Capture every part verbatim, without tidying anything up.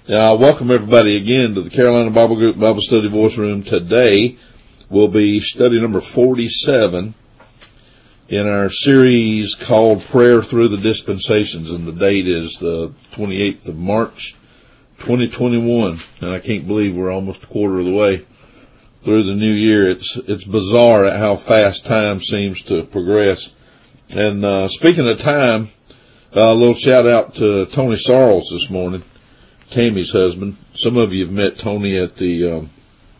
Uh, welcome everybody again to the Carolina Bible Group Bible Study Voice Room. Today will be study number forty-seven in our series called Prayer Through the Dispensations, and the date is the twenty-eighth of March, twenty twenty-one. And I can't believe we're almost a quarter of the way through the new year. It's it's bizarre at how fast time seems to progress. And uh, speaking of time, uh, a little shout out to Tony Sarles this morning, Tammy's husband. Some of you have met Tony at the um,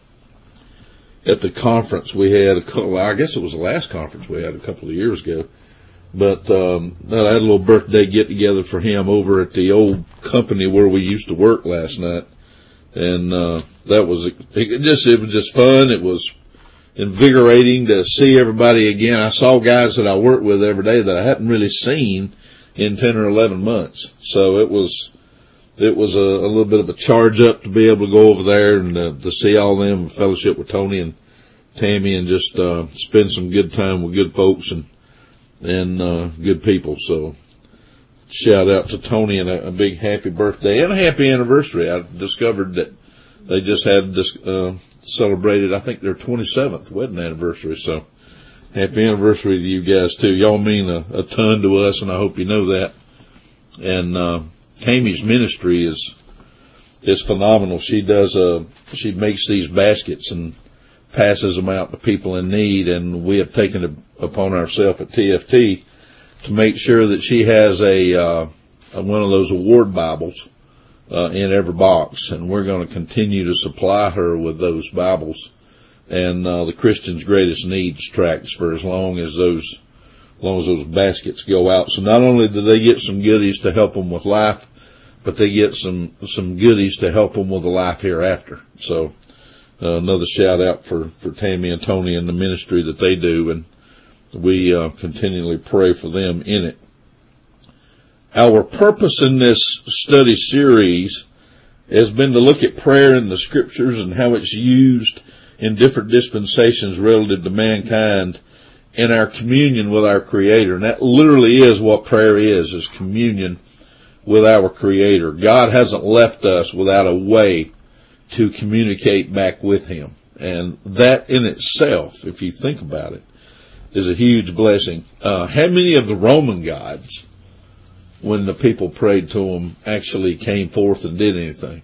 at the conference we had a couple. I guess it was the last conference we had a couple of years ago. But um, I had a little birthday get together for him over at the old company where we used to work last night, and uh, that was it. Just it was just fun. It was invigorating to see everybody again. I saw guys that I work with every day that I hadn't really seen in ten or eleven months. So it was. It was a, a little bit of a charge up to be able to go over there and uh, to see all them and fellowship with Tony and Tammy and just uh, spend some good time with good folks and and uh, good people. So shout out to Tony and a, a big happy birthday and a happy anniversary. I discovered that they just had this, uh, celebrated, I think, their twenty-seventh wedding anniversary. So happy anniversary to you guys too. Y'all mean a, a ton to us, and I hope you know that. And uh Tammy's ministry is is phenomenal. She does uh she makes these baskets and passes them out to people in need, and we have taken it upon ourselves at T F T to make sure that she has a uh one of those award Bibles uh in every box, and we're going to continue to supply her with those Bibles and uh the Christian's Greatest Needs tracts for as long as those as long as those baskets go out. So not only do they get some goodies to help them with life, but they get some, some goodies to help them with the life hereafter. So, uh, another shout out for, for Tammy and Tony and the ministry that they do, and we, uh, continually pray for them in it. Our purpose in this study series has been to look at prayer in the scriptures and how it's used in different dispensations relative to mankind in our communion with our Creator. And that literally is what prayer is, is communion with our Creator. God hasn't left us without a way to communicate back with Him. And that in itself, if you think about it, is a huge blessing. Uh, how many of the Roman gods, when the people prayed to them, actually came forth and did anything?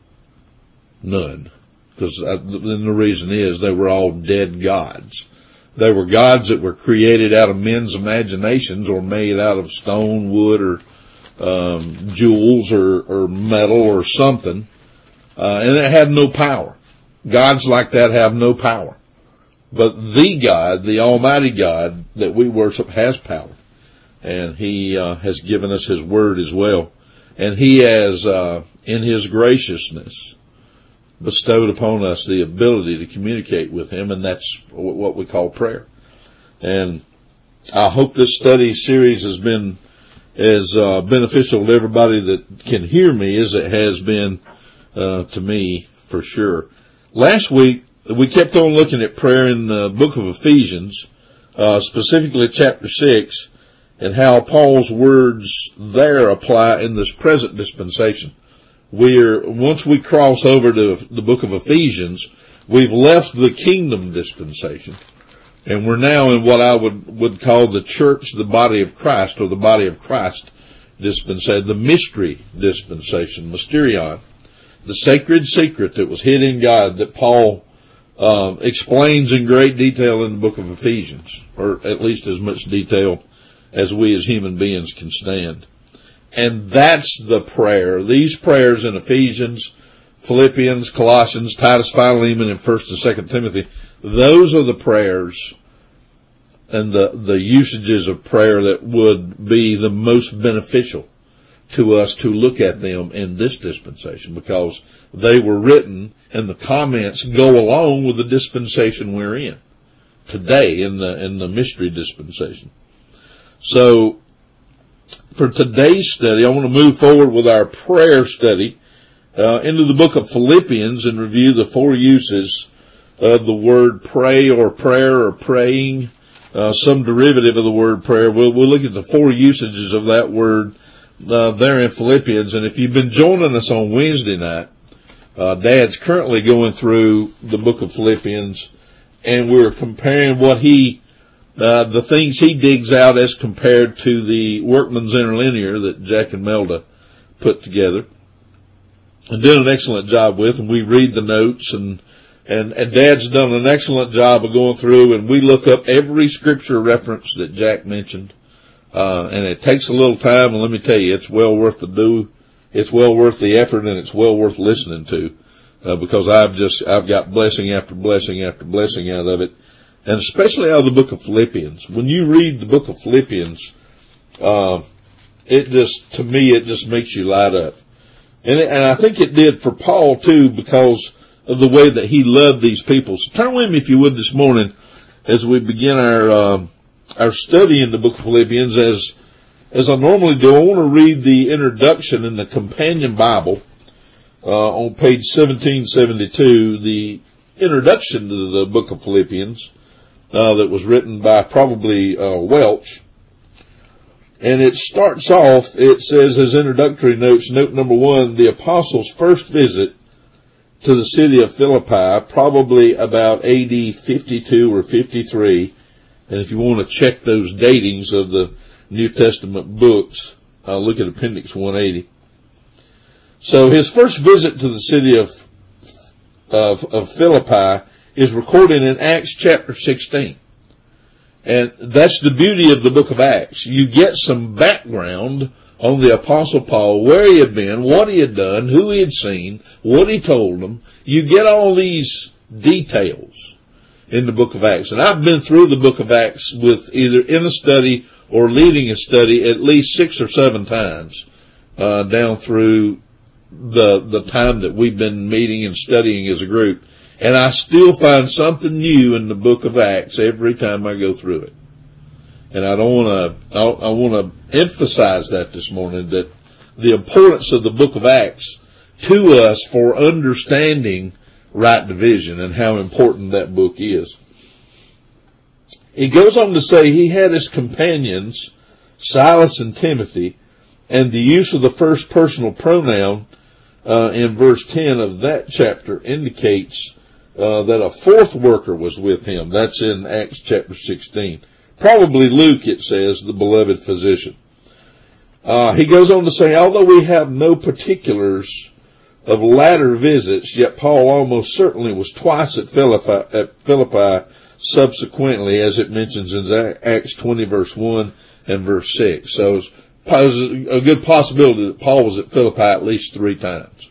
None. Because then the reason is they were all dead gods. They were gods that were created out of men's imaginations or made out of stone, wood, or um, jewels or, or metal or something. Uh, and it had no power. Gods like that have no power. But the God, the Almighty God that we worship, has power. And He uh, has given us His Word as well. And He has, uh, in His graciousness, bestowed upon us the ability to communicate with Him, and that's what we call prayer. And I hope this study series has been as uh, beneficial to everybody that can hear me as it has been uh, to me, for sure. Last week, we kept on looking at prayer in the book of Ephesians, uh, specifically chapter six, and how Paul's words there apply in this present dispensation. We're, once we cross over to the book of Ephesians, we've left the kingdom dispensation, and we're now in what I would, would call the church, the body of Christ, or the body of Christ dispensation, the mystery dispensation, mysterion, the sacred secret that was hid in God that Paul uh, explains in great detail in the book of Ephesians, or at least as much detail as we as human beings can stand. And that's the prayer. These prayers in Ephesians, Philippians, Colossians, Titus, Philemon, and First and Second Timothy, those are the prayers and the, the usages of prayer that would be the most beneficial to us to look at them in this dispensation, because they were written and the comments go along with the dispensation we're in today, in the, in the mystery dispensation. So, for today's study, I want to move forward with our prayer study uh, into the book of Philippians and review the four uses of the word pray or prayer or praying, uh, some derivative of the word prayer. We'll, we'll look at the four usages of that word uh, there in Philippians. And if you've been joining us on Wednesday night, uh, Dad's currently going through the book of Philippians, and we're comparing what he, uh, the things he digs out as compared to the Workman's Interlinear that Jack and Melda put together and did an excellent job with. And we read the notes, and And, and Dad's done an excellent job of going through, and we look up every scripture reference that Jack mentioned. Uh, and it takes a little time, and let me tell you, it's well worth the do. It's well worth the effort, and it's well worth listening to, uh, because I've just, I've got blessing after blessing after blessing out of it. And especially out of the book of Philippians. When you read the book of Philippians, uh, it just, to me, it just makes you light up. And it, and I think it did for Paul too, because of the way that he loved these people. So turn with me, if you would, this morning as we begin our um, our study in the book of Philippians. As as I normally do, I want to read the introduction in the Companion Bible uh, on page seventeen seventy-two, the introduction to the book of Philippians uh, that was written by probably uh, Welch. And it starts off, it says as introductory notes, note number one, the apostles' first visit to the city of Philippi, probably about A D fifty-two or fifty-three. And if you want to check those datings of the New Testament books, uh, look at Appendix one eighty. So his first visit to the city of, of, of Philippi is recorded in Acts chapter sixteen. And that's the beauty of the book of Acts. You get some background on the Apostle Paul, where he had been, what he had done, who he had seen, what he told them. You get all these details in the book of Acts. And I've been through the book of Acts with either in a study or leading a study at least six or seven times, uh, down through the, the time that we've been meeting and studying as a group. And I still find something new in the book of Acts every time I go through it. And I don't want to, I, I want to emphasize that this morning, that the importance of the book of Acts to us for understanding right division and how important that book is. He goes on to say he had his companions, Silas and Timothy, and the use of the first personal pronoun uh, in verse ten of that chapter indicates uh, that a fourth worker was with him. That's in Acts chapter sixteen. Probably Luke, it says, the beloved physician. Uh, he goes on to say, although we have no particulars of latter visits, yet Paul almost certainly was twice at Philippi, at Philippi subsequently, as it mentions in Acts twenty verse one and verse six. So it's a good possibility that Paul was at Philippi at least three times.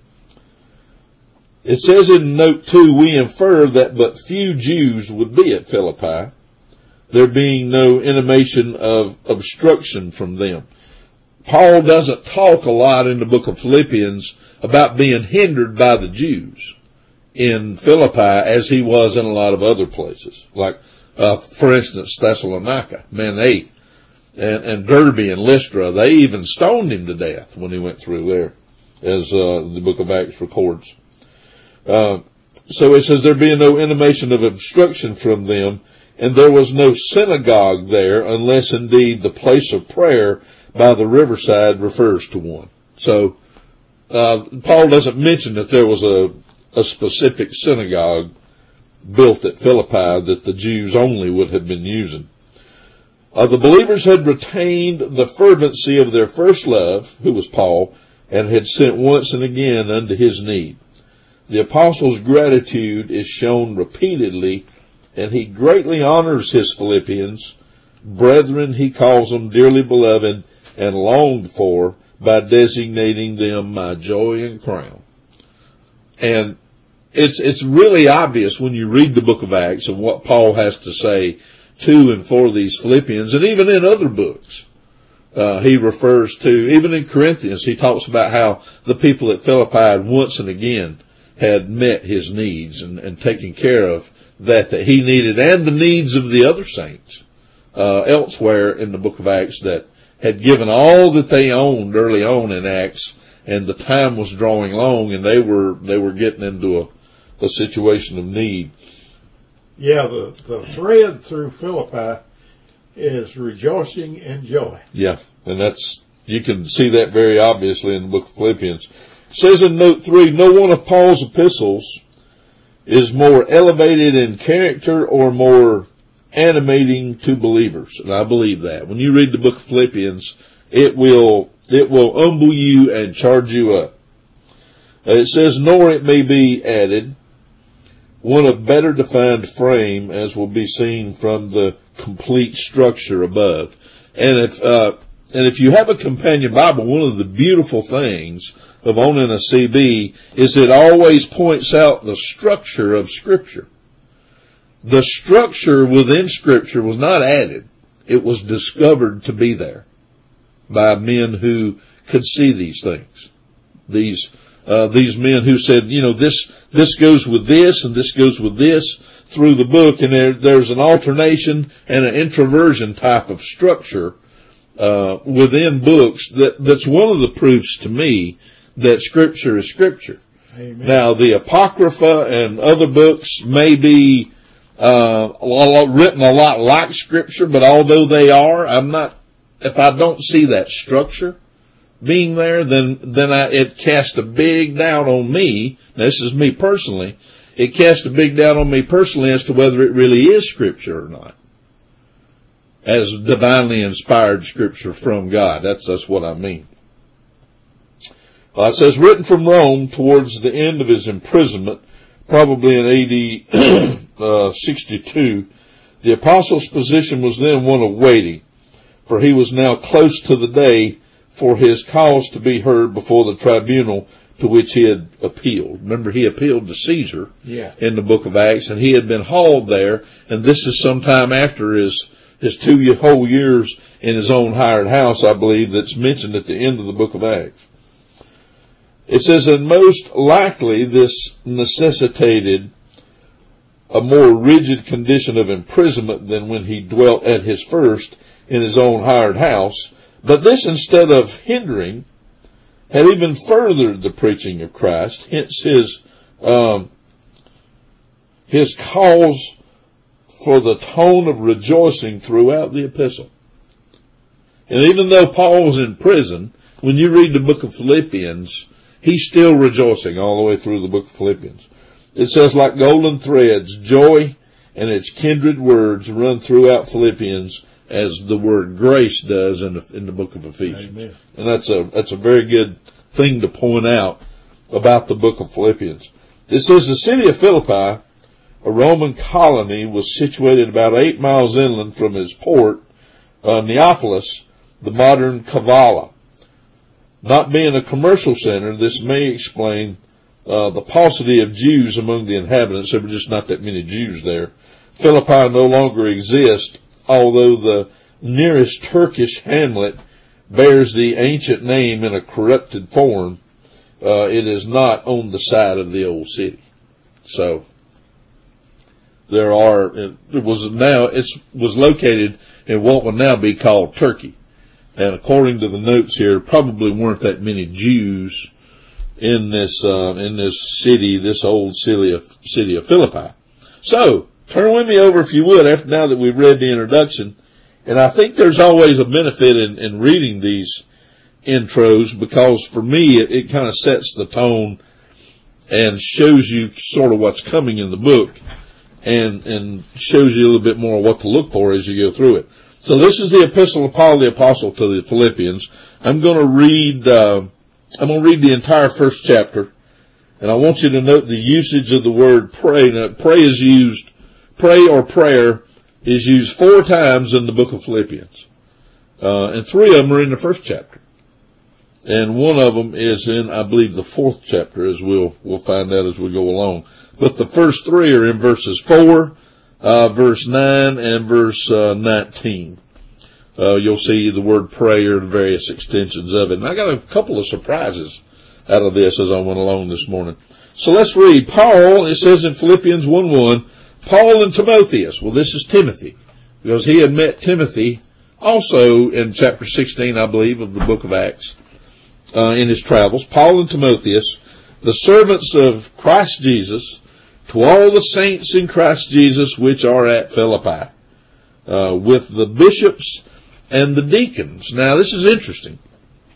It says in note two, we infer that but few Jews would be at Philippi, there being no intimation of obstruction from them. Paul doesn't talk a lot in the book of Philippians about being hindered by the Jews in Philippi as he was in a lot of other places. Like, uh, for instance, Thessalonica. Man, they, and, and Derbe and Lystra, they even stoned him to death when he went through there, as uh, the book of Acts records. Uh, so it says there being no intimation of obstruction from them, and there was no synagogue there, unless indeed the place of prayer by the riverside refers to one. So, uh, Paul doesn't mention that there was a, a specific synagogue built at Philippi that the Jews only would have been using. Uh, the believers had retained the fervency of their first love, who was Paul, and had sent once and again unto his need. The apostle's gratitude is shown repeatedly, and he greatly honors his Philippians. Brethren, he calls them dearly beloved and longed for, by designating them my joy and crown. And it's, it's really obvious when you read the book of Acts of what Paul has to say to and for these Philippians, and even in other books. Uh, he refers to, even in Corinthians, he talks about how the people at Philippi had once and again had met his needs and, and taken care of that that he needed, and the needs of the other saints uh, elsewhere in the book of Acts that had given all that they owned early on in Acts, and the time was drawing long, and they were they were getting into a, a situation of need. Yeah, the, the thread through Philippi is rejoicing and joy. Yeah, and that's you can see that very obviously in the book of Philippians. It says in note three, no one of Paul's epistles is more elevated in character or more animating to believers. And I believe that. When you read the book of Philippians, it will, it will humble you and charge you up. It says, nor it may be added, one of better defined frame, as will be seen from the complete structure above. And if, uh, and if you have a companion Bible, one of the beautiful things of owning a C B is it always points out the structure of Scripture. The structure within Scripture was not added. It was discovered to be there by men who could see these things. These Uh, these men who said, you know, this, this goes with this and this goes with this through the book, and there, there's an alternation and an introversion type of structure, uh, within books that, that's one of the proofs to me that Scripture is Scripture. Amen. Now, the Apocrypha and other books may be, uh, a lot, written a lot like Scripture, but although they are, I'm not, if I don't see that structure being there, then, then I, it cast a big doubt on me. Now, this is me personally. It cast a big doubt on me personally as to whether it really is Scripture or not. As divinely inspired Scripture from God. That's, that's what I mean. Uh, it says, written from Rome towards the end of his imprisonment, probably in A D uh, sixty-two, the apostle's position was then one of waiting, for he was now close to the day for his cause to be heard before the tribunal to which he had appealed. Remember, he appealed to Caesar yeah. in the book of Acts, and he had been hauled there, and this is sometime after his, his two whole years in his own hired house, I believe, that's mentioned at the end of the book of Acts. It says, and most likely this necessitated a more rigid condition of imprisonment than when he dwelt at his first in his own hired house. But this, instead of hindering, had even furthered the preaching of Christ, hence his, um, his cause for the tone of rejoicing throughout the epistle. And even though Paul was in prison, when you read the book of Philippians, he's still rejoicing all the way through the book of Philippians. It says, like golden threads, joy and its kindred words run throughout Philippians, as the word grace does in the, in the book of Ephesians. Amen. And that's a, that's a very good thing to point out about the book of Philippians. It says the city of Philippi, a Roman colony, was situated about eight miles inland from his port, uh, Neapolis, the modern Kavala. Not being a commercial center, this may explain, uh, the paucity of Jews among the inhabitants. There were just not that many Jews there. Philippi no longer exists, although the nearest Turkish hamlet bears the ancient name in a corrupted form. Uh, it is not on the site of the old city. So, there are, it was now, it was located in what would now be called Turkey. And according to the notes here, probably weren't that many Jews in this, uh, in this city, this old city of, city of Philippi. So, turn with me over, if you would, after now that we've read the introduction. And I think there's always a benefit in, in reading these intros, because for me, it, it kind of sets the tone and shows you sort of what's coming in the book, and, and shows you a little bit more what to look for as you go through it. So this is the epistle of Paul the Apostle to the Philippians. I'm going to read, uh, I'm going to read the entire first chapter, and I want you to note the usage of the word pray. Now, pray is used Pray or prayer is used four times in the book of Philippians. Uh, and three of them are in the first chapter. And one of them is in, I believe, the fourth chapter, as we'll, we'll find out as we go along. But the first three are in verses four, uh, verse nine, and verse, uh, nineteen. Uh, you'll see the word pray or the various extensions of it. And I got a couple of surprises out of this as I went along this morning. So let's read. Paul, it says in Philippians one one, Paul and Timotheus. Well, this is Timothy, because he had met Timothy also in chapter sixteen, I believe, of the book of Acts, uh, in his travels. Paul and Timotheus, the servants of Christ Jesus, to all the saints in Christ Jesus which are at Philippi, uh, with the bishops and the deacons. Now, this is interesting.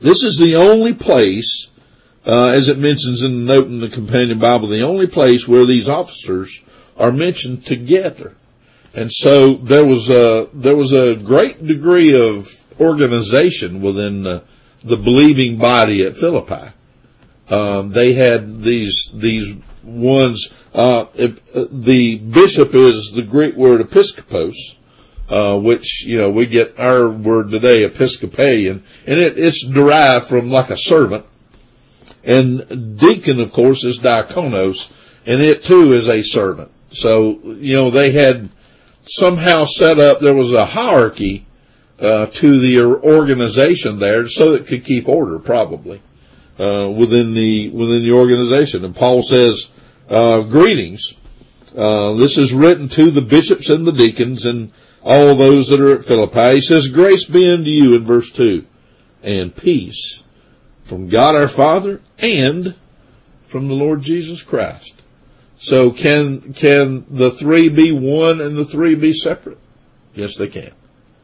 This is the only place, uh, as it mentions in the note in the Companion Bible, the only place where these officers are mentioned together. And so there was a, there was a great degree of organization within the, the believing body at Philippi. Um, they had these, these ones, uh, if, uh, the bishop is the Greek word episkopos, uh, which, you know, we get our word today, Episcopalian, and it, it's derived from like a servant. And deacon, of course, is diakonos, and it too is a servant. So, you know, they had somehow set up, there was a hierarchy, uh, to the organization there so that it could keep order, probably. Uh, within the, within the organization. And Paul says, uh, greetings. Uh, this is written to the bishops and the deacons and all those that are at Philippi. He says, grace be unto you in verse two, and peace from God our Father and from the Lord Jesus Christ. So can, can the three be one and the three be separate? Yes, they can.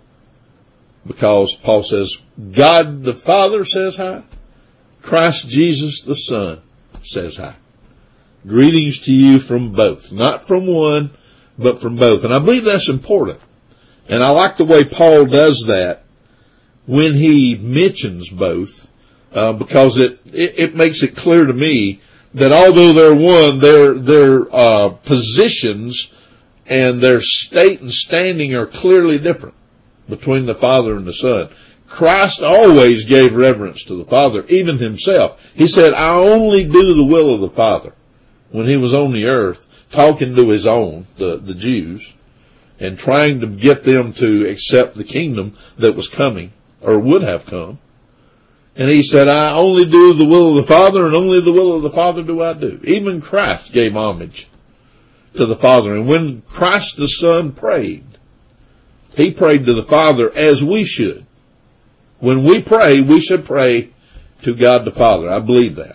Because Paul says, God the Father says hi. Christ Jesus the Son says hi. Greetings to you from both. Not from one, but from both. And I believe that's important. And I like the way Paul does that when he mentions both, uh, because it, it, it makes it clear to me that although they're one, their, their, uh, positions and their state and standing are clearly different between the Father and the Son. Christ always gave reverence to the Father, even himself. He said, I only do the will of the Father, when he was on the earth, talking to his own, the, the Jews, and trying to get them to accept the kingdom that was coming, or would have come. And he said, I only do the will of the Father, and only the will of the Father do I do. Even Christ gave homage to the Father. And when Christ the Son prayed, he prayed to the Father as we should. When we pray, we should pray to God the Father. I believe that.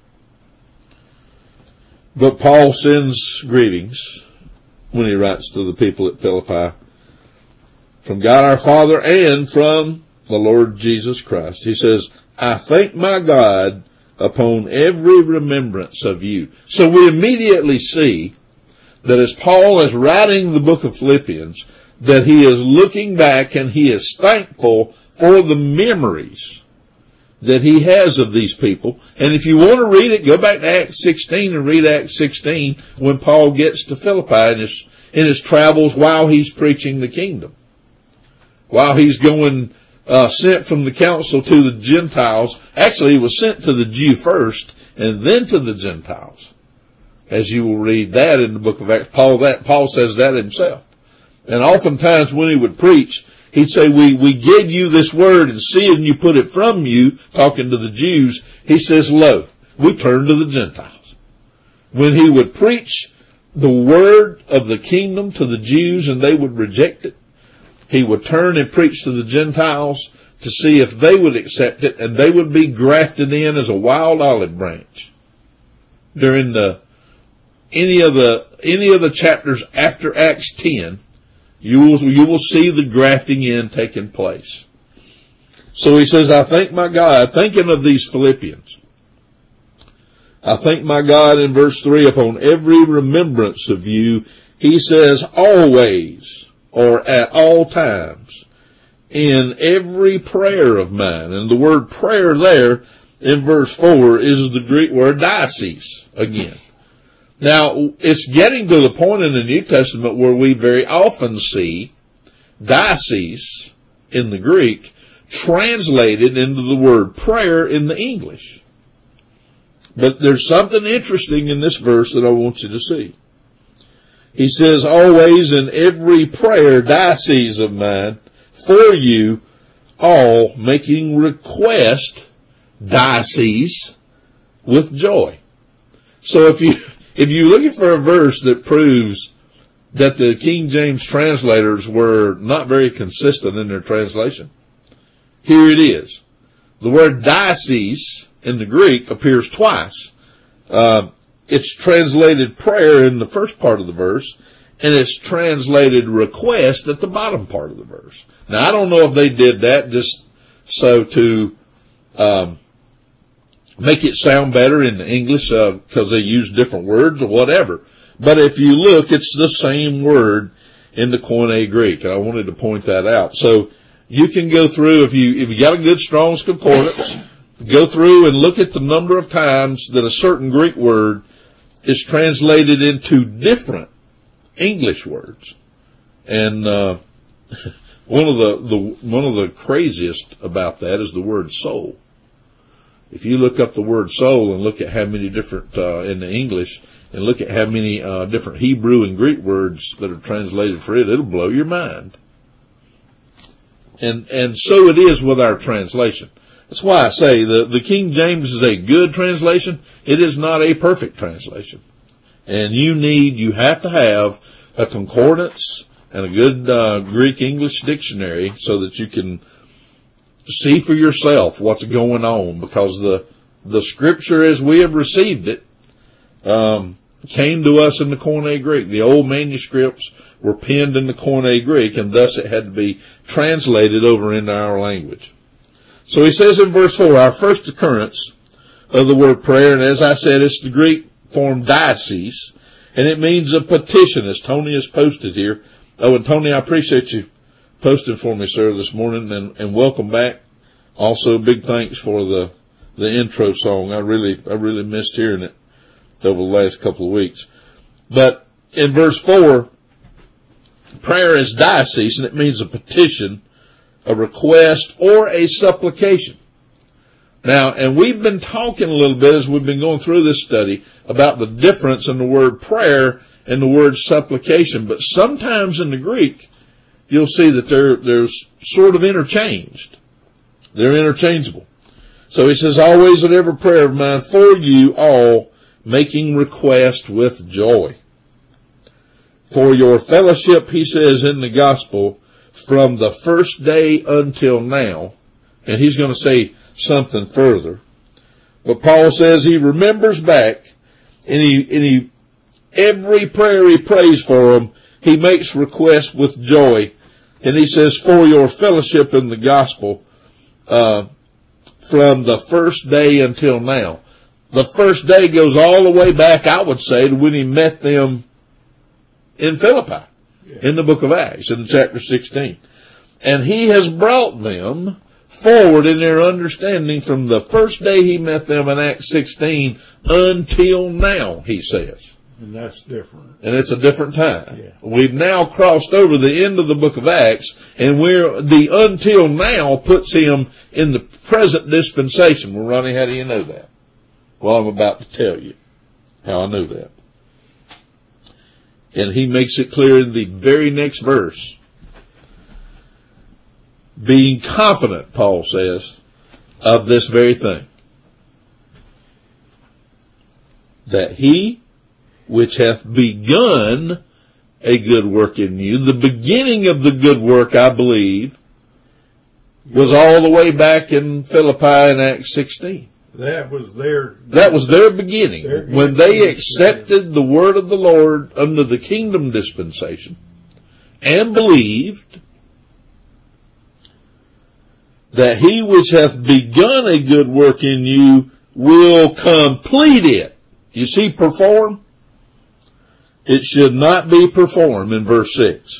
But Paul sends greetings when he writes to the people at Philippi from God our Father and from the Lord Jesus Christ. He says, I thank my God upon every remembrance of you. So we immediately see that as Paul is writing the book of Philippians, that he is looking back and he is thankful for the memories that he has of these people. And if you want to read it, go back to Acts sixteen and read Acts sixteen when Paul gets to Philippi in his, in his travels while he's preaching the kingdom. While he's going, uh, sent from the council to the Gentiles. Actually, he was sent to the Jew first and then to the Gentiles. As you will read that in the book of Acts. Paul, that, Paul says that himself. And oftentimes when he would preach, he'd say, we, we gave you this word, and seeing you put it from you, talking to the Jews, he says, lo, we turn to the Gentiles. When he would preach the word of the kingdom to the Jews and they would reject it, he would turn and preach to the Gentiles to see if they would accept it, and they would be grafted in as a wild olive branch. During the, any of the, any of the chapters after Acts ten, You will, you will see the grafting in taking place. So he says, I thank my God, thinking of these Philippians. I thank my God in verse three upon every remembrance of you. He says always or at all times in every prayer of mine. And the word prayer there in verse four is the Greek word diasis again. Now, it's getting to the point in the New Testament where we very often see diasis in the Greek translated into the word prayer in the English. But there's something interesting in this verse that I want you to see. He says, always in every prayer, diasis of mine, for you all, making request, diasis, with joy. So if you, if you're looking for a verse that proves that the King James translators were not very consistent in their translation, here it is. The word diasis in the Greek appears twice. Uh, it's translated prayer in the first part of the verse, and it's translated request at the bottom part of the verse. Now, I don't know if they did that just so to um, make it sound better in English because uh, they use different words or whatever. But if you look, it's the same word in the Koine Greek, and I wanted to point that out. So you can go through, if you if you got a good Strong's Concordance, go through and look at the number of times that a certain Greek word is translated into different English words. And uh one of the, the one of the craziest about that is the word soul. If you look up the word soul and look at how many different uh in the English and look at how many uh different Hebrew and Greek words that are translated for it, it'll blow your mind. And and so it is with our translation. That's why I say the, the King James is a good translation. It is not a perfect translation. And you need, you have to have a concordance and a good uh, Greek English dictionary so that you can see for yourself what's going on, because the the scripture as we have received it um, came to us in the Koine Greek. The old manuscripts were penned in the Koine Greek, and thus it had to be translated over into our language. So he says in verse four, our first occurrence of the word prayer, and as I said, it's the Greek form diocese, and it means a petition, as Tony has posted here. Oh, and Tony, I appreciate you posting for me, sir, this morning, and, and welcome back. Also, big thanks for the the intro song. I really, I really missed hearing it over the last couple of weeks. But in verse four, prayer is diocese, and it means a petition, a request, or a supplication. Now, and we've been talking a little bit as we've been going through this study about the difference in the word prayer and the word supplication. But sometimes in the Greek, you'll see that they're, they're sort of interchanged. They're interchangeable. So he says, always at every prayer of mine for you all, making request with joy. For your fellowship, he says in the gospel, from the first day until now. And he's going to say something further. But Paul says he remembers back, and he, and he, every prayer he prays for them, he makes request with joy. And he says, for your fellowship in the gospel, uh, from the first day until now. The first day goes all the way back, I would say, to when he met them in Philippi, yeah, in the book of Acts, in chapter sixteen. And he has brought them forward in their understanding from the first day he met them in Acts sixteen until now, he says. And that's different. And it's a different time. Yeah. We've now crossed over the end of the book of Acts, and we're, the until now puts him in the present dispensation. Well, Ronnie, how do you know that? Well, I'm about to tell you how I know that. And he makes it clear in the very next verse. Being confident, Paul says, of this very thing, that he which hath begun a good work in you, the beginning of the good work, I believe, was all the way back in Philippi in Acts sixteen. That was their, that was their beginning. Their when they accepted the word of the Lord under the kingdom dispensation and believed that he which hath begun a good work in you will complete it. You see, perform? It should not be performed in verse six.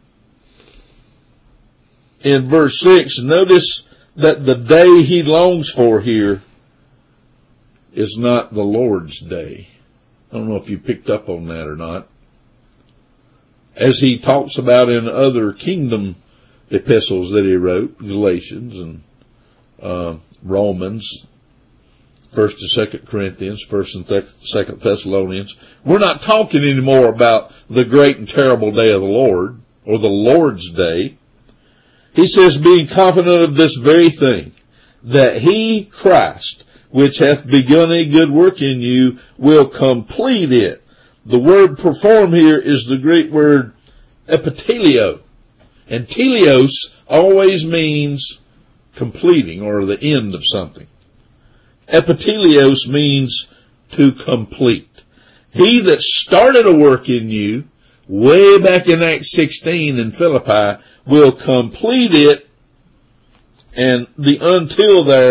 In verse six, notice that the day he longs for here is not the Lord's day. I don't know if you picked up on that or not. As he talks about in other kingdom epistles that he wrote, Galatians and uh, Romans, First and Second Corinthians, First and Th- Second Thessalonians. We're not talking anymore about the great and terrible day of the Lord, or the Lord's day. He says, being confident of this very thing, that he, Christ, which hath begun a good work in you, will complete it. The word perform here is the Greek word epitelio. And teleos always means completing or the end of something. Epitelios means to complete. He that started a work in you, way back in Acts sixteen in Philippi, will complete it. And the until there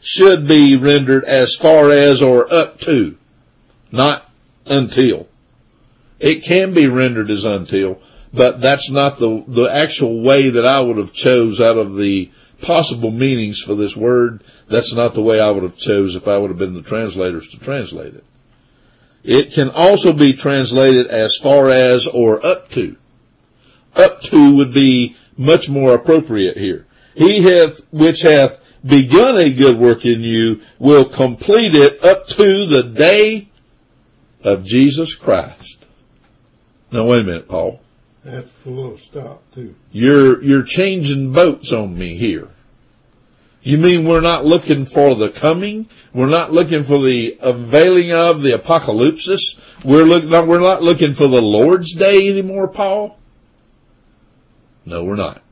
should be rendered as far as or up to, not until. It can be rendered as until, but that's not the, the actual way that I would have chose out of the possible meanings for this word. That's not the way I would have chose if I would have been the translators to translate it. It can also be translated as far as or up to. Up to would be much more appropriate here. He hath, which hath begun a good work in you, will complete it up to the day of Jesus Christ. Now wait a minute, Paul. That's full of stop too. You're, you're changing boats on me here. You mean we're not looking for the coming? We're not looking for the unveiling of the apocalypsis? We're look, not, we're not looking for the Lord's Day anymore, Paul? No, we're not.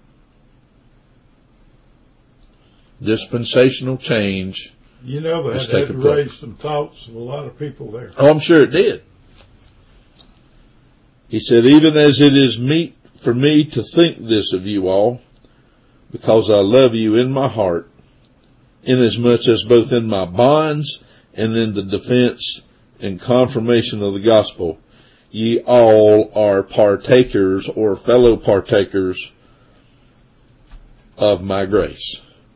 Dispensational change. You know, that has had to taken place. raise some thoughts of a lot of people there. Oh, I'm sure it did. He said, even as it is meet for me to think this of you all, because I love you in my heart, inasmuch as both in my bonds and in the defense and confirmation of the gospel, ye all are partakers or fellow partakers of my grace.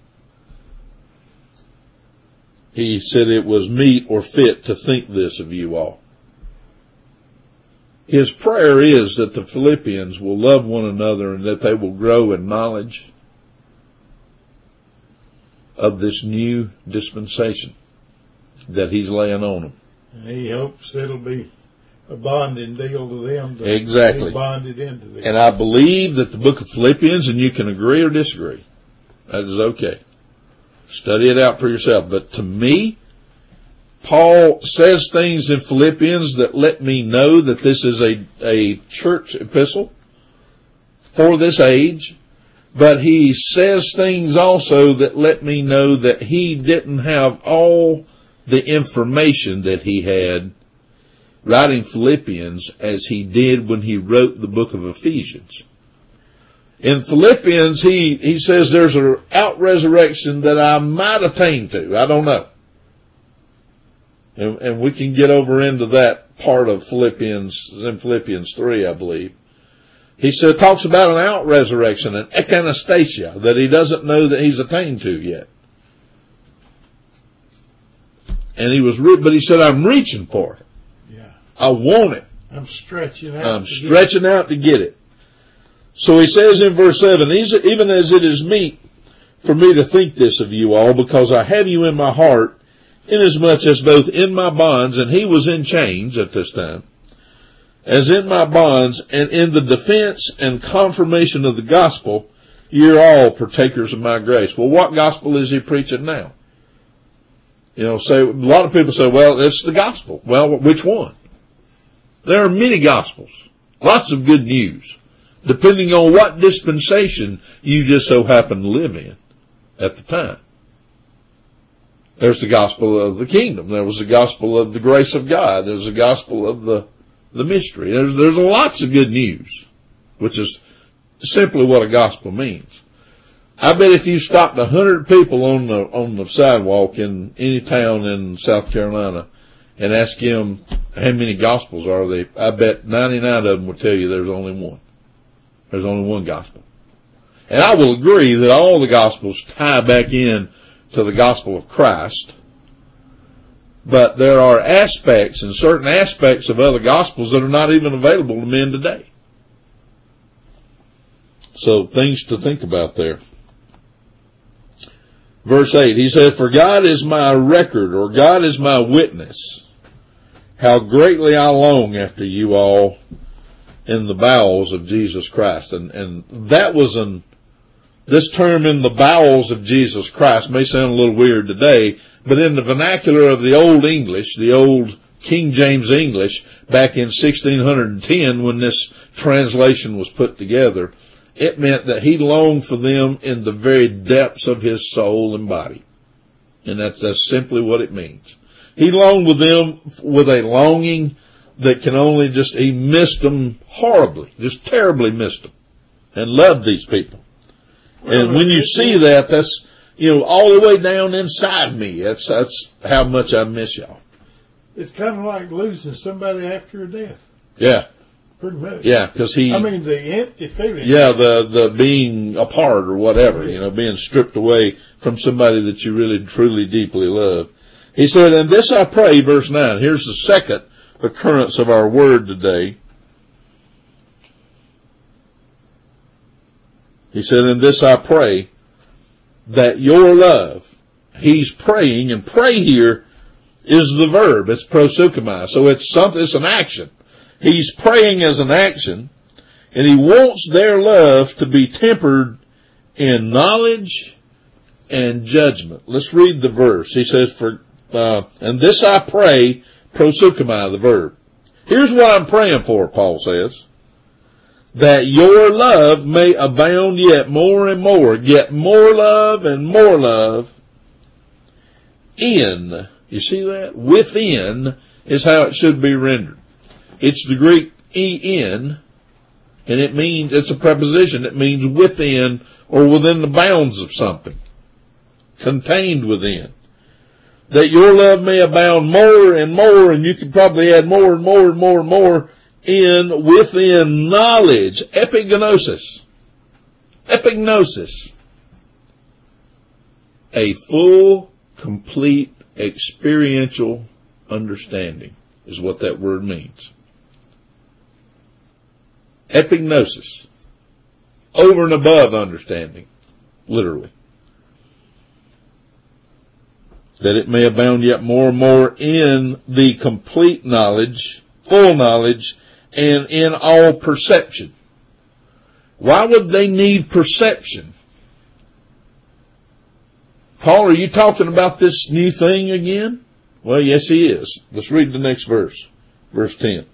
He said it was meet or fit to think this of you all. His prayer is that the Philippians will love one another and that they will grow in knowledge of this new dispensation that he's laying on them. And he hopes it'll be a bonding deal to them. To Exactly. be bonded into them. And I believe that the book of Philippians, and you can agree or disagree, that is okay. Study it out for yourself. But to me, Paul says things in Philippians that let me know that this is a, a church epistle for this age. But he says things also that let me know that he didn't have all the information that he had writing Philippians as he did when he wrote the book of Ephesians. In Philippians, he, he says there's an out resurrection that I might attain to. I don't know. And, and we can get over into that part of Philippians, in Philippians three, I believe. He said, talks about an out resurrection, an ekanestasia, that he doesn't know that he's attained to yet. And he was, re- but he said, I'm reaching for it. Yeah. I want it. I'm stretching out. I'm stretching out to get it. So he says in verse seven, even as it is meet for me to think this of you all, because I have you in my heart, inasmuch as both in my bonds, and he was in chains at this time, as in my bonds and in the defense and confirmation of the gospel, you're all partakers of my grace. Well, what gospel is he preaching now? You know, say, a lot of people say, well, it's the gospel. Well, which one? There are many gospels. Lots of good news. Depending on what dispensation you just so happen to live in at the time. There's the gospel of the kingdom. There was the gospel of the grace of God. There's the gospel of the, the mystery. There's, there's lots of good news, which is simply what a gospel means. I bet if you stopped a hundred people on the, on the sidewalk in any town in South Carolina and asked them how many gospels are they, I bet ninety-nine of them would tell you there's only one. There's only one gospel. And I will agree that all the gospels tie back in to the gospel of Christ. But there are aspects and certain aspects of other gospels that are not even available to men today. So things to think about there. Verse eight, he said, for God is my record, or God is my witness, how greatly I long after you all in the bowels of Jesus Christ. And, and that was an, this term in the bowels of Jesus Christ may sound a little weird today, but in the vernacular of the Old English, the old King James English, back in sixteen ten, when this translation was put together, it meant that he longed for them in the very depths of his soul and body. And that's, that's simply what it means. He longed with them with a longing that can only just, he missed them horribly, just terribly missed them, and loved these people. And when you see that, that's, you know, all the way down inside me. That's, that's how much I miss y'all. It's kind of like losing somebody after a death. Yeah. Pretty much. Yeah, because he... I mean, the empty feeling. Yeah, the, the being apart or whatever, you know, being stripped away from somebody that you really, truly, deeply love. He said, and this I pray, verse nine, here's the second occurrence of our word today. He said, and this I pray, that your love, he's praying, and pray here is the verb, it's proseuchomai, so it's something, it's an action. He's praying as an action, and he wants their love to be tempered in knowledge and judgment. Let's read the verse. He says, "For uh, and this I pray," proseuchomai, the verb. Here's what I'm praying for, Paul says, that your love may abound yet more and more, get more love and more love in. You see that? Within is how it should be rendered. It's the Greek en, and it means, it's a preposition. It means within or within the bounds of something. Contained within. That your love may abound more and more, and you could probably add more and more and more and more in, within knowledge. Epignosis. Epignosis. A full, complete, experiential understanding is what that word means. Epignosis. Over and above understanding. Literally. That it may abound yet more and more in the complete knowledge, full knowledge, and in all perception. Why would they need perception? Paul, are you talking about this new thing again? Well, yes, he is. Let's read the next verse. Verse ten.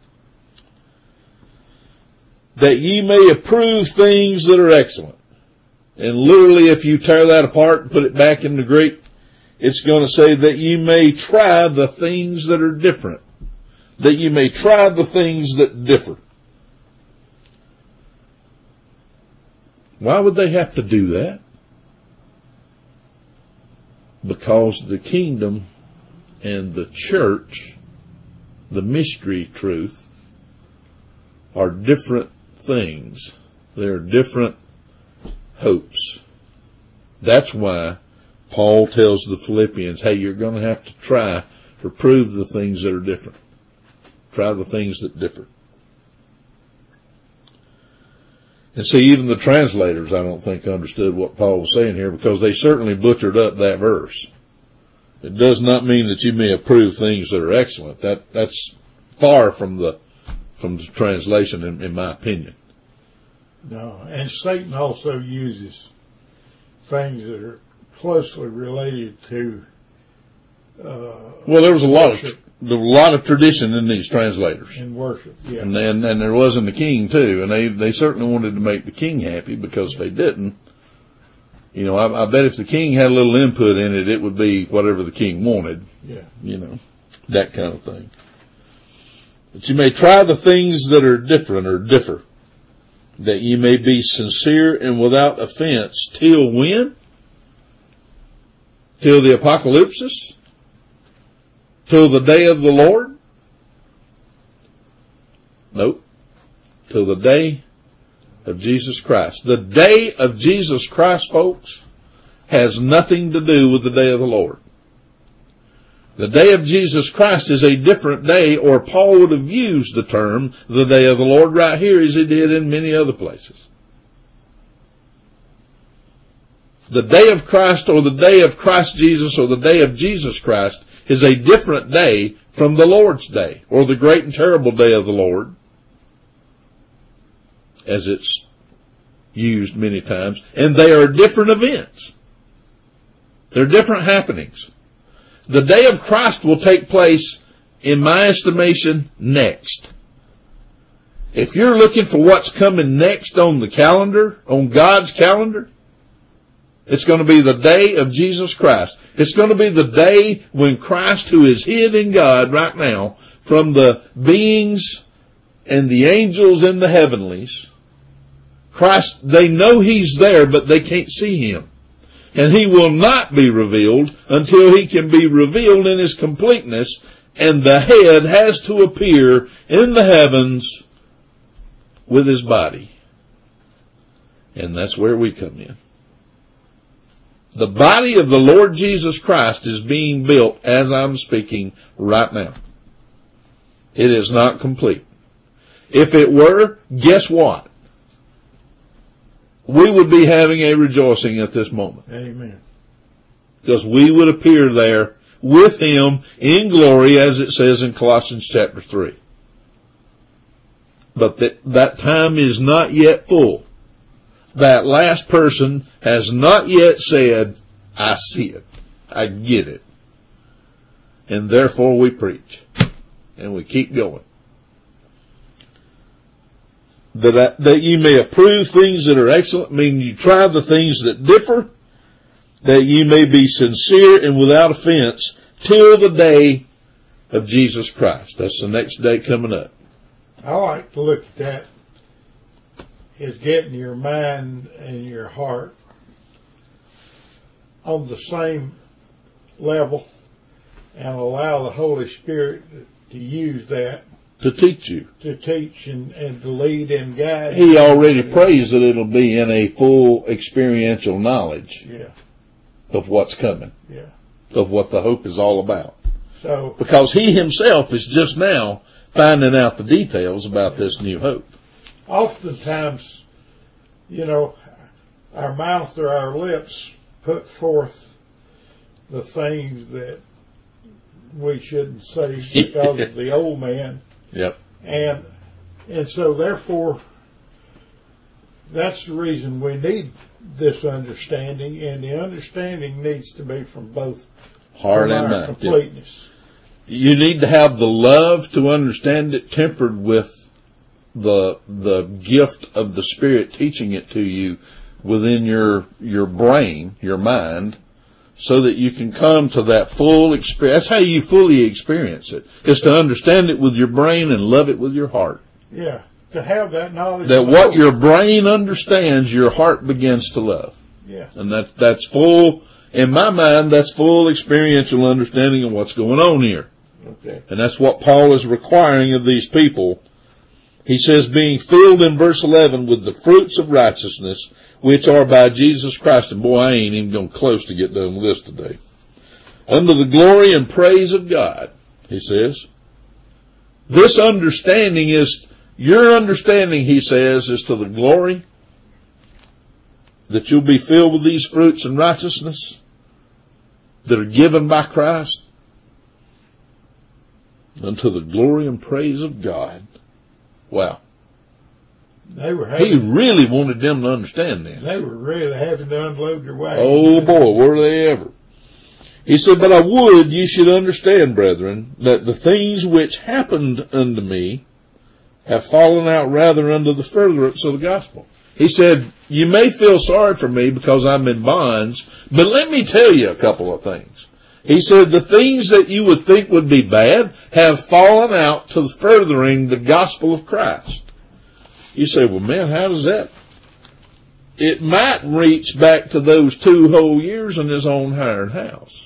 That ye may approve things that are excellent. And literally, if you tear that apart and put it back in the Greek, it's going to say that you may try the things that are different. That you may try the things that differ. Why would they have to do that? Because the kingdom and the church, the mystery truth, are different things. They're different hopes. That's why Paul tells the Philippians, hey, you're going to have to try to prove the things that are different. Try the things that differ. And see, even the translators, I don't think, understood what Paul was saying here, because they certainly butchered up that verse. It does not mean that you may approve things that are excellent. That, that's far from the, from the translation, in, in my opinion. No, and Satan also uses things that are closely related to, uh, well, there was a lot of, there was a lot of tradition in these translators. In worship, yeah. And then, and there was in the king too, and they, they certainly wanted to make the king happy, because if they didn't, you know, I, I bet if the king had a little input in it, it would be whatever the king wanted. Yeah. You know, that kind of thing. But you may try the things that are different or differ, that you may be sincere and without offense, till when? Till the apocalypse? Till the day of the Lord? Nope. Till the day of Jesus Christ. The day of Jesus Christ, folks, has nothing to do with the day of the Lord. The day of Jesus Christ is a different day, or Paul would have used the term the day of the Lord right here as he did in many other places. The day of Christ, or the day of Christ Jesus, or the day of Jesus Christ is a different day from the Lord's day, or the great and terrible day of the Lord, as it's used many times. And they are different events. They're different happenings. The day of Christ will take place, in my estimation, next. If you're looking for what's coming next on the calendar, on God's calendar, it's going to be the day of Jesus Christ. It's going to be the day when Christ, who is hid in God right now from the beings and the angels in the heavenlies, Christ, they know He's there, but they can't see Him. and he will not be revealed until he can be revealed in his completeness, and the head has to appear in the heavens with his body. And that's where we come in. The body of the Lord Jesus Christ is being built as I'm speaking right now. It is not complete. If it were, guess what? We would be having a rejoicing at this moment. Amen. Because we would appear there with him in glory, as it says in Colossians chapter three. But that, that time is not yet full. That last person has not yet said, I see it. I get it. And therefore we preach. And we keep going. That, that you may approve things that are excellent, meaning you try the things that differ, that you may be sincere and without offense till the day of Jesus Christ. That's the next day coming up. I like to look at that as getting your mind and your heart on the same level and allow the Holy Spirit to use that to teach you, to teach and, and to lead and guide. He already prays that it'll be in a full experiential knowledge yeah. of what's coming, yeah. of what the hope is all about. So, because he himself is just now finding out the details about yeah. this new hope. Oftentimes, you know, our mouth or our lips put forth the things that we shouldn't say because of the old man. Yep. And and so therefore, that's the reason we need this understanding, and the understanding needs to be from both heart from and our mind. Completeness. Yep. You need to have the love to understand it, tempered with the the gift of the Spirit teaching it to you within your your brain, your mind, so that you can come to that full experience. That's how you fully experience it, is to understand it with your brain and love it with your heart. Yeah, to have that knowledge. That what your brain understands, your heart begins to love. Yeah. And that, that's full, in my mind, that's full experiential understanding of what's going on here. Okay. And that's what Paul is requiring of these people. He says, being filled in verse eleven with the fruits of righteousness, which are by Jesus Christ. And boy, I ain't even going close to get done with this today. Under the glory and praise of God, he says. This understanding is, your understanding, he says, is to the glory that you'll be filled with these fruits and righteousness that are given by Christ. Unto the glory and praise of God. Wow. They were having, he really wanted them to understand this. They were really having to unload their wagon. Oh boy, were they ever. He said, but I would you should understand, brethren, that the things which happened unto me have fallen out rather unto the furtherance of the gospel. He said, you may feel sorry for me because I'm in bonds, but let me tell you a couple of things. He said, the things that you would think would be bad have fallen out to furthering the gospel of Christ. You say, well, man, how does that? It might reach back to those two whole years in his own hired house.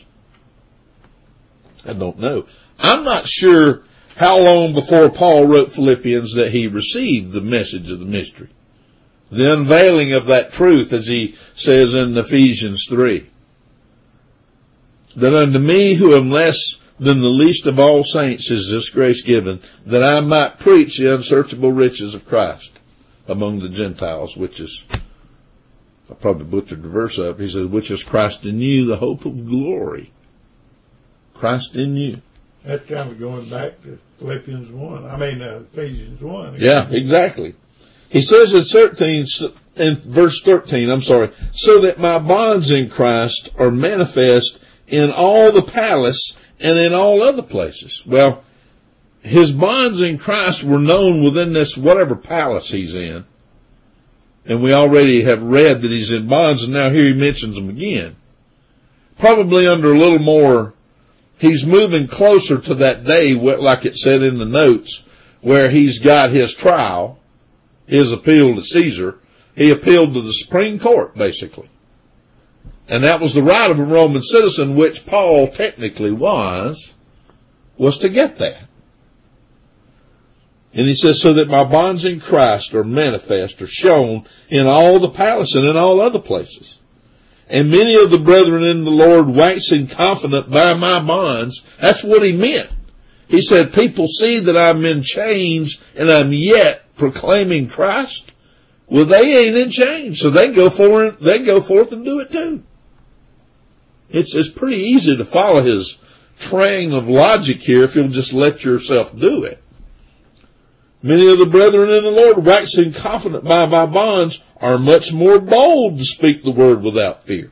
I don't know. I'm not sure how long before Paul wrote Philippians that he received the message of the mystery. The unveiling of that truth, as he says in Ephesians three. That unto me who am less than the least of all saints is this grace given, that I might preach the unsearchable riches of Christ among the Gentiles, which is, I probably butchered the verse up. He says, which is Christ in you, the hope of glory. Christ in you. That's kind of going back to Philippians one. I mean, uh, Ephesians one. Yeah, exactly. He says in thirteen, in verse thirteen, I'm sorry, so that my bonds in Christ are manifest in all the palace and in all other places. Well, his bonds in Christ were known within this whatever palace he's in. And we already have read that he's in bonds, and now here he mentions them again. Probably under a little more, he's moving closer to that day, like it said in the notes, where he's got his trial, his appeal to Caesar. He appealed to the Supreme Court, basically. and that was the right of a Roman citizen, which Paul technically was, was to get that. And he says, so that my bonds in Christ are manifest or shown in all the palace and in all other places. And many of the brethren in the Lord waxing confident by my bonds. That's what he meant. He said, people see that I'm in chains and I'm yet proclaiming Christ. Well, they ain't in chains, so they go for it, they go forth and do it too. It's, it's pretty easy to follow his train of logic here if you'll just let yourself do it. Many of the brethren in the Lord, waxing confident by my bonds, are much more bold to speak the word without fear.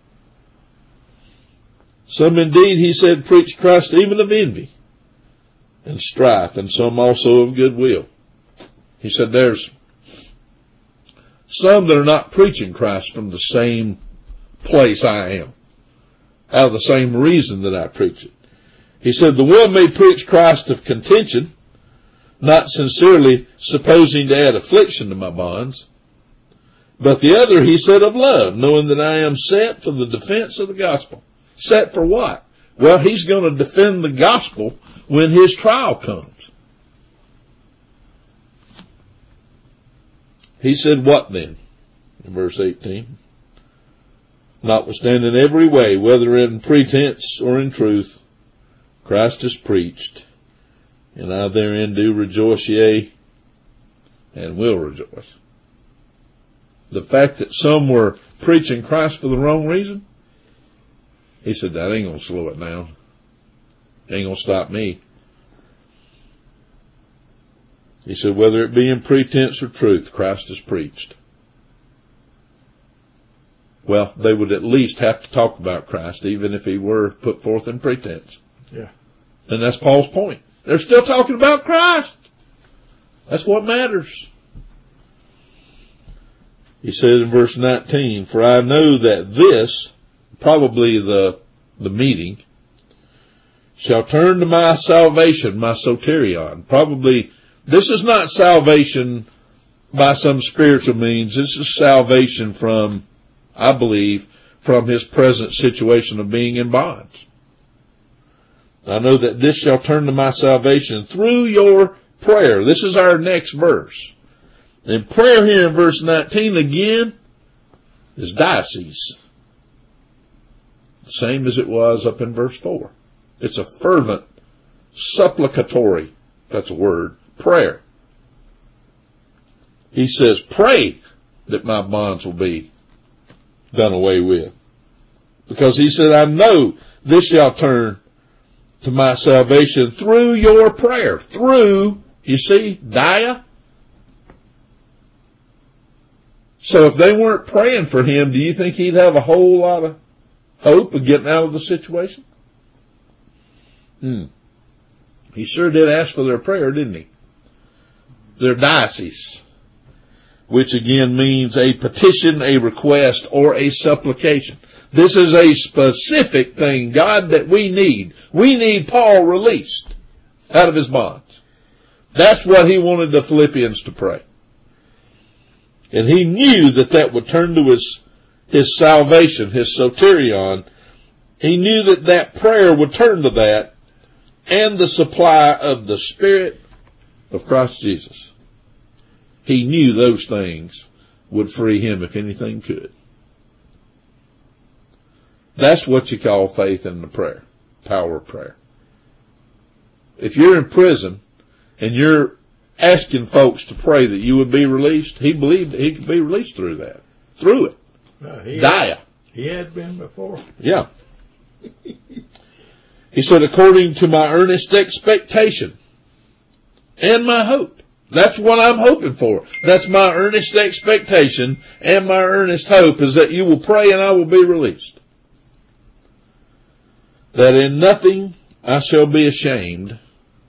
Some indeed, he said, preach Christ even of envy and strife, and some also of goodwill. He said there's some that are not preaching Christ from the same place I am, out of the same reason that I preach it. He said the one may preach Christ of contention, not sincerely supposing to add affliction to my bonds, but the other, he said, of love, knowing that I am set for the defense of the gospel. Set for what? Well, he's going to defend the gospel when his trial comes. He said what then? In verse eighteen. Notwithstanding every way, whether in pretense or in truth, Christ is preached, and I therein do rejoice, yea, and will rejoice. The fact that some were preaching Christ for the wrong reason, he said, that ain't going to slow it down. Ain't going to stop me. He said, whether it be in pretense or truth, Christ is preached. Well, they would at least have to talk about Christ, even if he were put forth in pretense. Yeah. And that's Paul's point. They're still talking about Christ. That's what matters. He said in verse nineteen, for I know that this, probably the, the meeting, shall turn to my salvation, my soterion. Probably, this is not salvation by some spiritual means. This is salvation from, I believe, from his present situation of being in bonds. I know that this shall turn to my salvation through your prayer. This is our next verse. And prayer here in verse nineteen again is diocese. Same as it was up in verse four. It's a fervent, supplicatory, if that's a word, prayer. He says, pray that my bonds will be done away with. Because he said, I know this shall turn to my salvation through your prayer. Through, you see, dia. So if they weren't praying for him, do you think he'd have a whole lot of hope of getting out of the situation? Hmm. He sure did ask for their prayer, didn't he? Their diocese, which again means a petition, a request, or a supplication. This is a specific thing, God, that we need. We need Paul released out of his bonds. That's what he wanted the Philippians to pray. And he knew that that would turn to his, his salvation, his soterion. He knew that that prayer would turn to that and the supply of the Spirit of Christ Jesus. He knew those things would free him if anything could. That's what you call faith in the prayer, power of prayer. If you're in prison and you're asking folks to pray that you would be released, he believed that he could be released through that. Through it. Uh, he Dia. Had, he had been before. Yeah. He said, according to my earnest expectation and my hope. That's what I'm hoping for. That's my earnest expectation and my earnest hope is that you will pray and I will be released. That in nothing I shall be ashamed,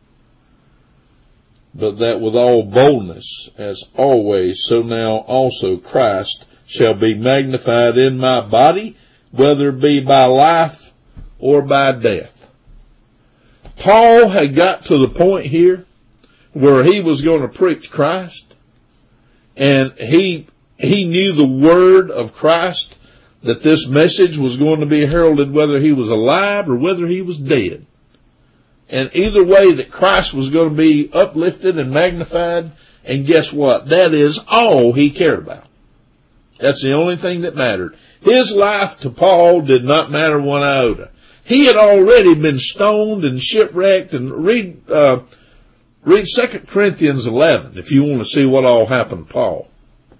but that with all boldness, as always, so now also Christ shall be magnified in my body, whether it be by life or by death. Paul had got to the point here where he was going to preach Christ, and he he knew the word of Christ that this message was going to be heralded whether he was alive or whether he was dead. And either way that Christ was going to be uplifted and magnified, and guess what? That is all he cared about. That's the only thing that mattered. His life to Paul did not matter one iota. He had already been stoned and shipwrecked, and read, uh, read Second Corinthians eleven if you want to see what all happened to Paul.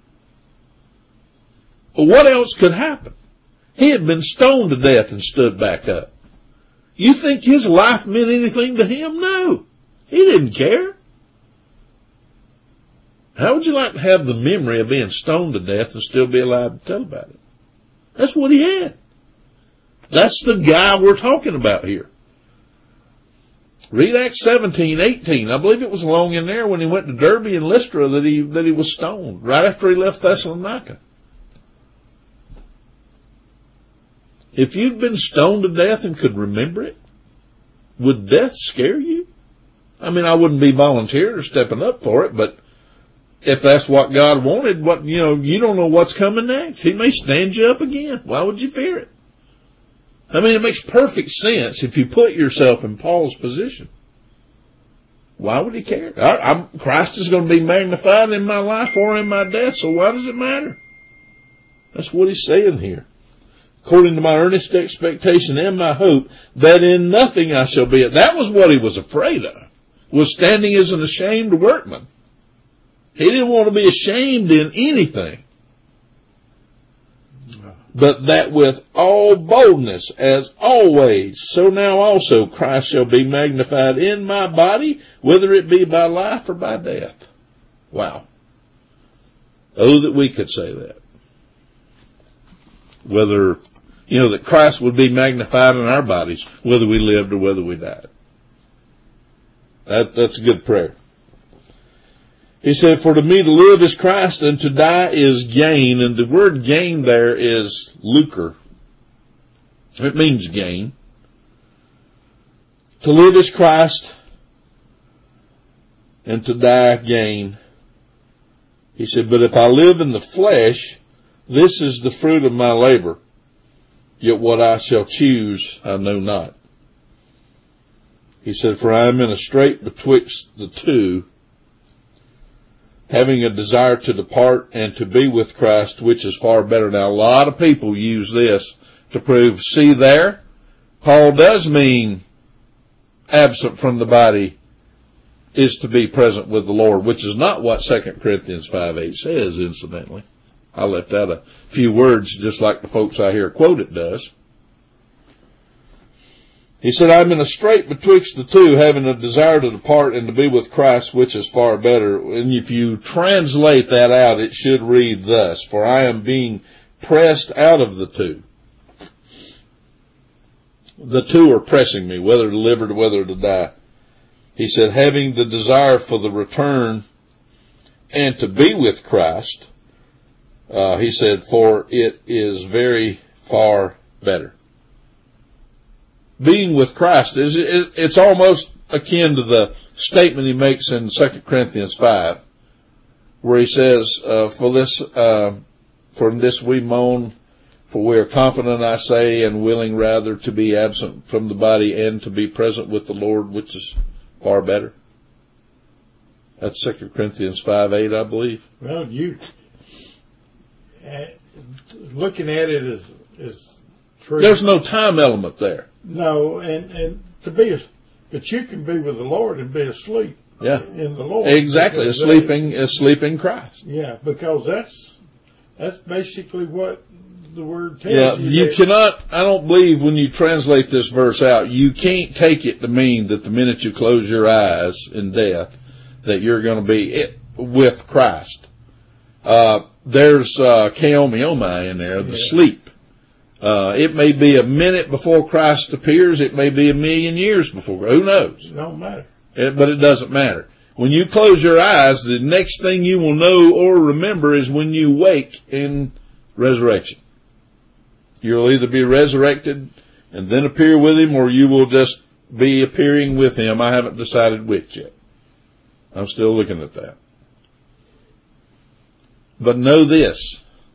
Well, what else could happen? He had been stoned to death and stood back up. You think his life meant anything to him? No. He didn't care. How would you like to have the memory of being stoned to death and still be alive to tell about it? That's what he had. That's the guy we're talking about here. Read Acts seventeen, eighteen. I believe it was along in there when he went to Derbe and Lystra that he, that he was stoned, right after he left Thessalonica. If you'd been stoned to death and could remember it, would death scare you? I mean, I wouldn't be volunteering or stepping up for it, but if that's what God wanted, what, you know, you don't know what's coming next. He may stand you up again. Why would you fear it? I mean, it makes perfect sense if you put yourself in Paul's position. Why would he care? I, I'm, Christ is going to be magnified in my life or in my death, so why does it matter? That's what he's saying here. According to my earnest expectation and my hope, that in nothing I shall be. That was what he was afraid of, was standing as an ashamed workman. He didn't want to be ashamed in anything. But that with all boldness, as always, so now also Christ shall be magnified in my body, whether it be by life or by death. Wow. Oh, that we could say that. Whether, you know, that Christ would be magnified in our bodies, whether we lived or whether we died. That, that's a good prayer. He said, for to me to live is Christ and to die is gain. And the word gain there is lucre. It means gain. To live is Christ and to die gain. He said, but if I live in the flesh, this is the fruit of my labor. Yet what I shall choose, I know not. He said, for I am in a strait betwixt the two, having a desire to depart and to be with Christ, which is far better. Now, a lot of people use this to prove, see there, Paul does mean absent from the body is to be present with the Lord, which is not what Second Corinthians five eight says, incidentally. I left out a few words just like the folks I hear quote it does. He said, I'm in a strait betwixt the two, having a desire to depart and to be with Christ, which is far better. And if you translate that out, it should read thus, for I am being pressed out of the two. The two are pressing me, whether to live or whether to die. He said, having the desire for the return and to be with Christ, uh, he said, for it is very far better. Being with Christ is, it's almost akin to the statement he makes in Second Corinthians five, where he says, uh, for this, uh, for this we moan, for we are confident, I say, and willing rather to be absent from the body and to be present with the Lord, which is far better. That's Second Corinthians five eight, I believe. Well, you, uh, looking at it is, is true. There's no time element there. No, and, and to be, but you can be with the Lord and be asleep. Yeah. In the Lord. Exactly. Sleeping, asleep in Christ. Yeah, because that's, that's basically what the word tells yeah, you. You that, cannot, I don't believe when you translate this verse out, you can't take it to mean that the minute you close your eyes in death, that you're going to be it, with Christ. Uh, there's, uh, kaomiomai in there, the yeah. sleep. Uh, it may be a minute before Christ appears. It may be a million years before. Who knows? It don't matter. It, but it doesn't matter. When you close your eyes, the next thing you will know or remember is when you wake in resurrection. You'll either be resurrected and then appear with him, or you will just be appearing with him. I haven't decided which yet. I'm still looking at that. But know this,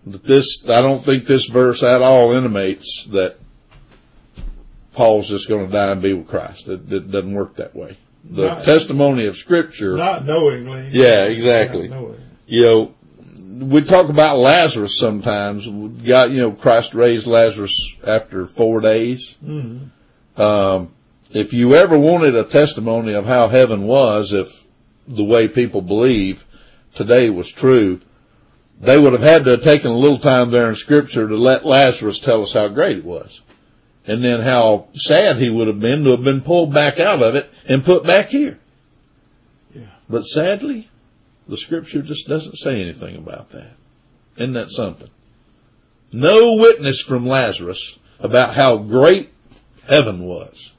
that this, I don't think this verse at all intimates that Paul's just going to die and be with Christ. It, it doesn't work that way. The not, testimony of Scripture. Not knowingly. Yeah, exactly. Not knowingly. You know, we talk about Lazarus sometimes. God, you know, Christ raised Lazarus after four days. Mm-hmm. Um, if you ever wanted a testimony of how heaven was, if the way people believe today was true, they would have had to have taken a little time there in Scripture to let Lazarus tell us how great it was. And then how sad he would have been to have been pulled back out of it and put back here. Yeah. But sadly, the Scripture just doesn't say anything about that. Isn't that something? No witness from Lazarus about how great heaven was.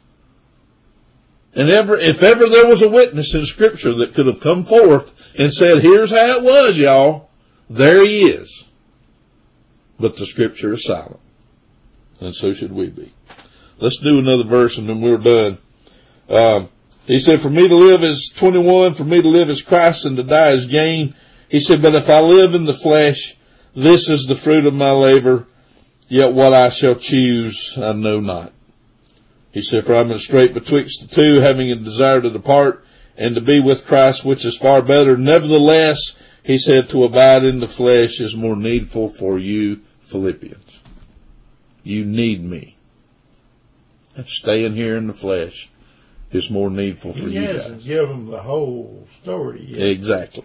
And ever, if ever there was a witness in Scripture that could have come forth and said, here's how it was, y'all, there he is. But the Scripture is silent. And so should we be. Let's do another verse and then we're done. Um, he said, for me to live is twenty-one, for me to live is Christ and to die is gain. He said, but if I live in the flesh, this is the fruit of my labor, yet what I shall choose I know not. He said, for I'm in a strait betwixt the two, having a desire to depart and to be with Christ, which is far better. Nevertheless, he said, to abide in the flesh is more needful for you, Philippians. You need me. Staying here in the flesh is more needful for he you guys. He hasn't given the whole story yet. Exactly.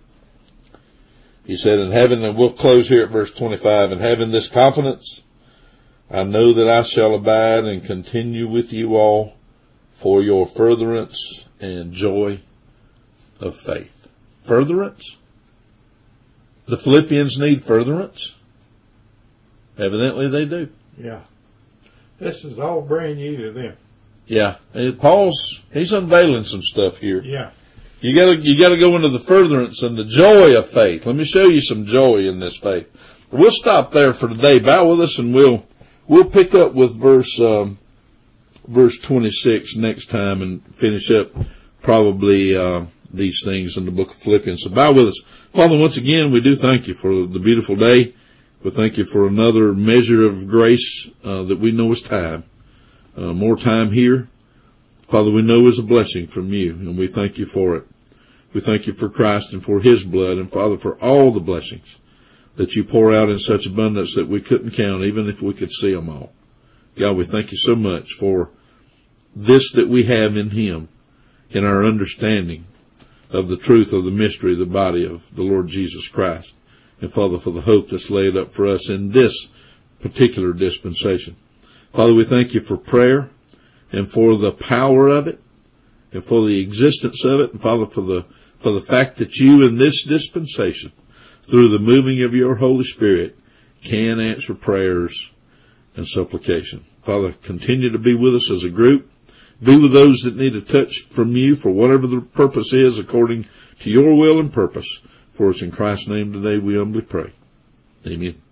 He said, and having, and we'll close here at verse twenty-five, and having this confidence, I know that I shall abide and continue with you all for your furtherance and joy of faith. Furtherance? The Philippians need furtherance? Evidently they do. Yeah. This is all brand new to them. Yeah. And Paul's, he's unveiling some stuff here. Yeah. You gotta, you gotta go into the furtherance and the joy of faith. Let me show you some joy in this faith. We'll stop there for today. Bow with us and we'll, we'll pick up with verse, um, verse twenty-six next time and finish up probably, uh, these things in the book of Philippians. So bow with us. Father, once again, we do thank you for the beautiful day. We thank you for another measure of grace uh, that we know is time. Uh, more time here, Father, we know is a blessing from you, and we thank you for it. We thank you for Christ and for his blood, and Father, for all the blessings that you pour out in such abundance that we couldn't count, even if we could see them all. God, we thank you so much for this that we have in him, in our understanding of the truth of the mystery of the body of the Lord Jesus Christ. And Father, for the hope that's laid up for us in this particular dispensation. Father, we thank you for prayer and for the power of it and for the existence of it. And Father, for the, for the fact that you in this dispensation, through the moving of your Holy Spirit, can answer prayers and supplication. Father, continue to be with us as a group. Be with those that need a touch from you for whatever the purpose is according to your will and purpose. For it's in Christ's name today we humbly pray. Amen.